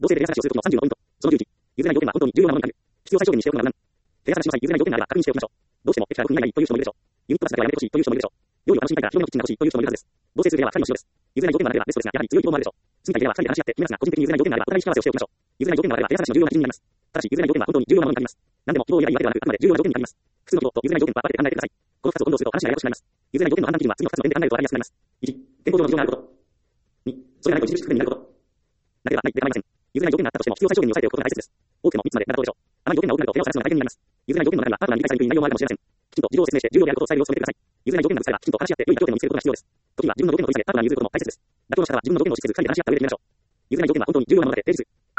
同性でテレ朝話をするときの30のポイント。その11、譲れない条件は本当に重要なものになる。必要最小限にしておくのは無難。テレ朝話の際、譲れない条件があれば確認しておきましょう。どうしてもできたら僕にないという人もいるでしょう。ユニットバスだけはやめてほしいという人もいるでしょう。料理を楽しみたいから広めのキッチンが欲しいという人もいるはずです。同棲する部屋は2人の使用です。譲れない条件があればベストですが、やはり強い希望もあるでしょう。住みたい部屋は2人で話し合って決めますが、個人的に譲れない条件があればお互いに幸せをしておきましょう。譲れない条件があればテレ朝話の重要な基準になります。ただし、譲れない条件は本当に重要なものになります。何でも希望を言いわけではなく、あくまで重要な条件になります。複数の希望と譲れない条件は分けて考えてください。この2つを混同すると話がややこしくなります。譲れない条件の判断基準は次の2つの点で考えると分かりやすくなります。1、健康上の事情があること。2、それがないと著しく不便になること。なければないで構いません。譲れない条件があったとしても必要最小限に抑えておくことが大切です。多くても3つまでならどうでしょう。あまり条件が多くなると部屋を探すのが大変になります。譲れない条件の中にはパートナーに理解されにくい内容もあるかもしれません。きちんと事情を説明して重要であることを伝えるよう努めてください。譲れない条件がぶつかればきちんと話し合って良い条件を見つけることが必要です。時には自分の条件を取り下げパートナーに譲ることも大切です。妥協の仕方は自分の条件の実質でしっかり話し合った上で決めましょう。譲れない条件は本当に重要なもので、提示する。